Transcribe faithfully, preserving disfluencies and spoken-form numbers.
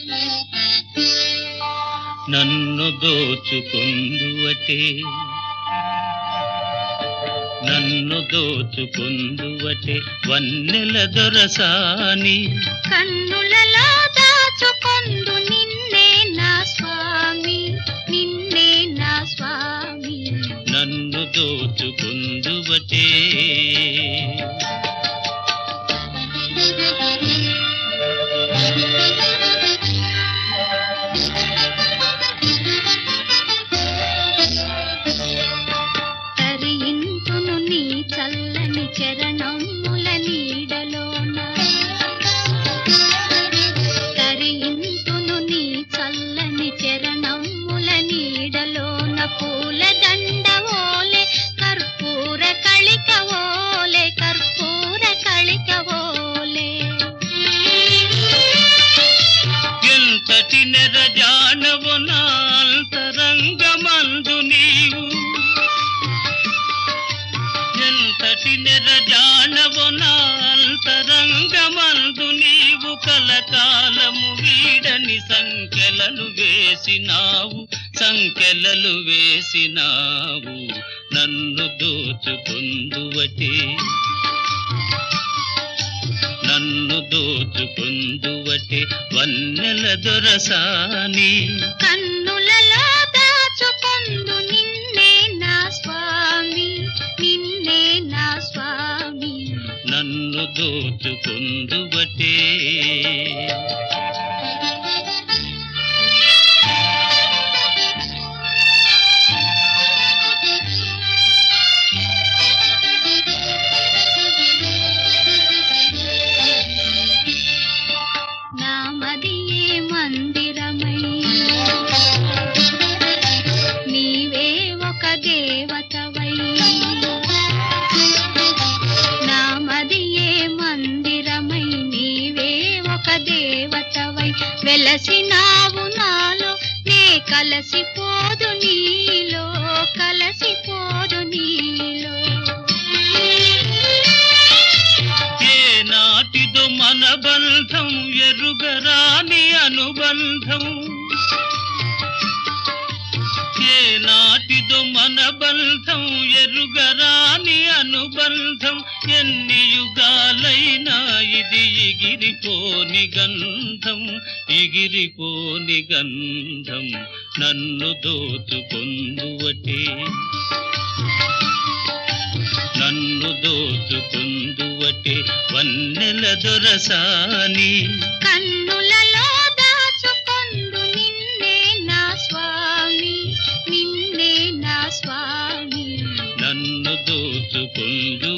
నన్ను దోచుకొందువటే నన్ను దోచుకొందువటే వన్నెల దొరసాని కన్నులలో దాచుకొందు నిన్నే నా స్వామి నిన్నే నా స్వామి నన్ను దోచుకొందువటే తరింతును నీ చల్లని చరణముల నీడలోన తరింతును నీ చల్లని చరణముల నీడలోన పూల దండవోలే కర్పూర కళికవోలే కర్పూర కళికవోలే ఎంతటి నెరజానవు నా అంతరంగమందు నీవు ఎంతటి నెరజానవు నా అంతరంగమందు నీవు కలకాలము వీడని సంఖ్యలను వేసినావు సంఖ్యలలు వేసినావు నన్ను దోచుకొందువటే నన్ను దోచుకొందువటే వన్నెల దొరసాని కన్నులలో దాచుకొందు నిన్నే నా స్వామి నిన్నే నా స్వామి నన్ను దోచుకొందువటే నామదియే మందిరమై నీవే ఒక దేవతవై నామదియే మందిరమై నీవే ఒక దేవతవై వెలసినావు నాలో నే కలసిపోదు నీలో కలసిపోదు నీలో ఏ నాటిదో మన బంధం ఎరుగరాని అనుబంధం ఏ నాటిదో మన బంధం ఎరుగరాని అనుబంధం ఎన్ని యుగాలైనా ఇది ఎగిరిపోని గంధం ఎగిరిపోని గంధం నన్ను దోచుకొందువటే నన్ను దోచుకొందువటే వన్నెల దొరసాని కన్నులలో దాచుకొందు నిన్నే నా స్వామి నిన్నే నా స్వామి నన్ను దోచుకొందు